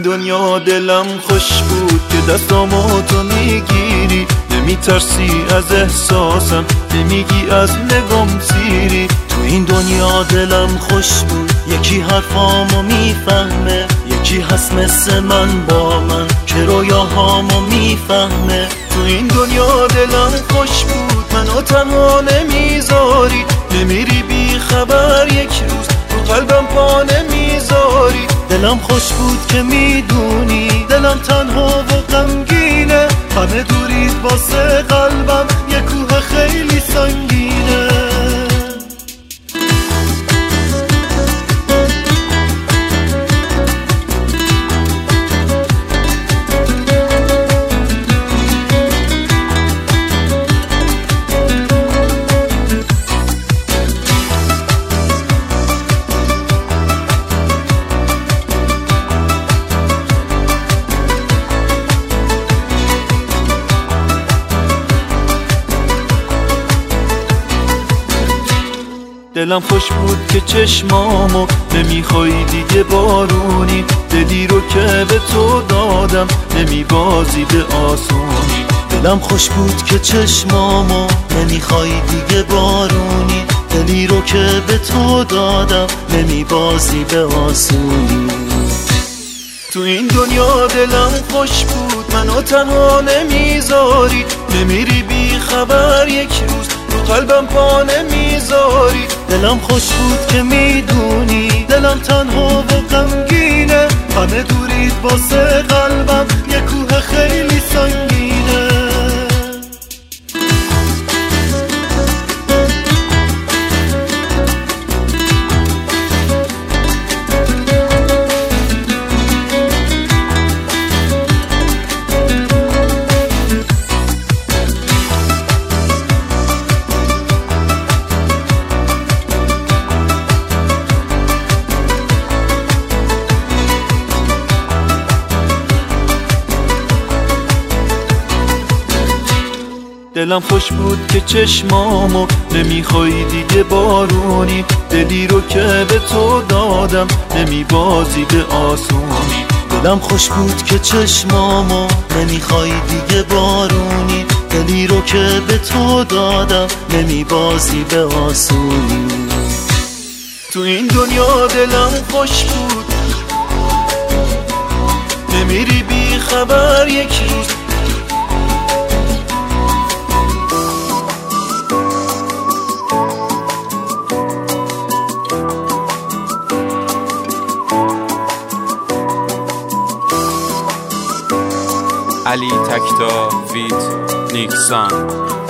دنیا دلم خوش بود که دستامو تو میگیری، نمیترسی از احساسم، نمیگی از نگام سیری. تو این دنیا دلم خوش بود، یکی حرفامو میفهمه، یکی هست مثل من با من که رویاهامو میفهمه. تو این دنیا دلم خوش بود، منو تنها نمیذاری، نمیری بی خبر یک روز تو قلبم پا نمیذاری. دلم خوش بود که میدونی دلم تنها و غمگینه، همه دورید واسه قلبم یه کوه خیلی سنگینه. دلم خوش بود که چشمامو نمیخوای دیگه بارونی، دلی رو که به تو دادم نمیبازی به آسونی. دلم خوش بود که چشمامو نمیخوای دیگه بارونی، دلی رو که به تو دادم نمیبازی به آسونی. تو این دنیا دلم خوش بود، منو تنها نمیذاری، نمیری بی خبر یک روز تو قلبم پا نمیذاری. دلم خوش بود که میدونی دلم تنها و غمگینه، همه دورید واسه قلبم یه کوه خیلی سنگینه. دلم خوش بود که چشمامو نمیخوای دیگه بارونی، دلی رو که به تو دادم نمیبازی به آسونی. دلم خوش بود که چشمامو نمیخوای دیگه بارونی، دلی رو که به تو دادم نمیبازی به آسونی. تو این دنیا دلم خوش بود، نمیری بی خبر یک روز. علی تکتا فیت نیکسان.